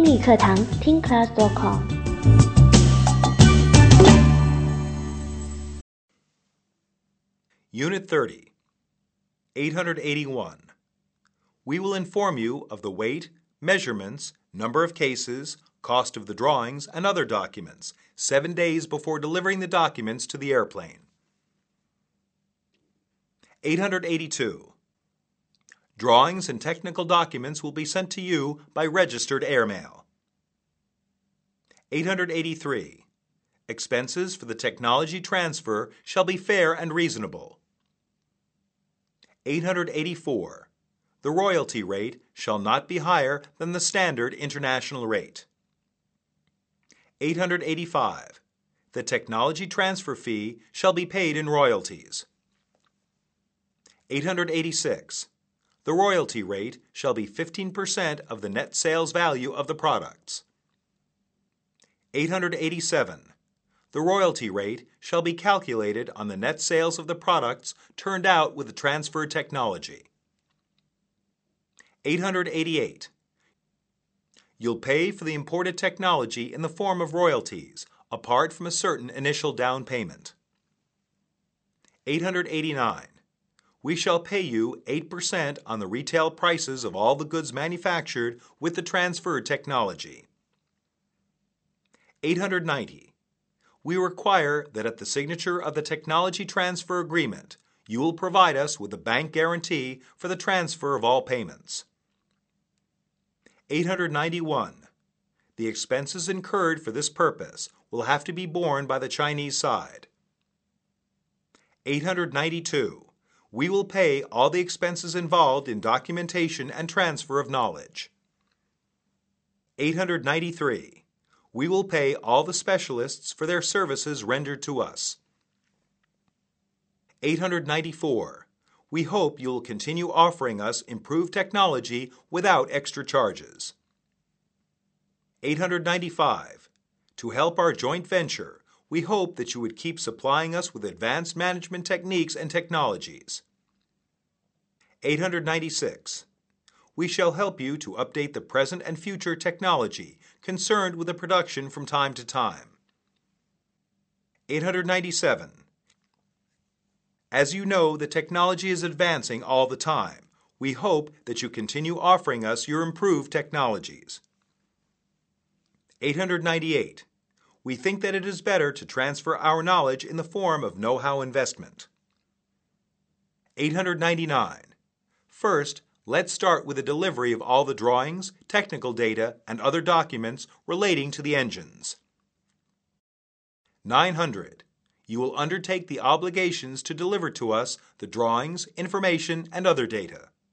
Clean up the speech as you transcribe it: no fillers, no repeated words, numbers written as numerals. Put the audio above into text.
英语课堂听 class.com。 Unit 30, 881. We will inform you of the weight, measurements, number of cases, cost of the drawings, and other documents 7 days before delivering the documents to the airplane. 882. Drawings and technical documents will be sent to you by registered airmail. 883. Expenses for the technology transfer shall be fair and reasonable. 884. The royalty rate shall not be higher than the standard international rate. 885. The technology transfer fee shall be paid in royalties. 886. The royalty rate shall be 15% of the net sales value of the products. 887. The royalty rate shall be calculated on the net sales of the products turned out with the transferred technology. 888. You'll pay for the imported technology in the form of royalties, apart from a certain initial down payment. 889. We shall pay you 8% on the retail prices of all the goods manufactured with the transferred technology. 890. We require that at the signature of the technology transfer agreement, you will provide us with a bank guarantee for the transfer of all payments. 891. The expenses incurred for this purpose will have to be borne by the Chinese side. 892. We will pay all the expenses involved in documentation and transfer of knowledge. 893. We will pay all the specialists for their services rendered to us. 894. We hope you will continue offering us improved technology without extra charges. 895. To help our joint venture, we hope that you would keep supplying us with advanced management techniques and technologies. 896. We shall help you to update the present and future technology concerned with the production from time to time. 897. As you know, the technology is advancing all the time. We hope that you continue offering us your improved technologies. 898. We think that it is better to transfer our knowledge in the form of know-how investment. 899. First, let's start with the delivery of all the drawings, technical data, and other documents relating to the engines. 900. You will undertake the obligations to deliver to us the drawings, information, and other data.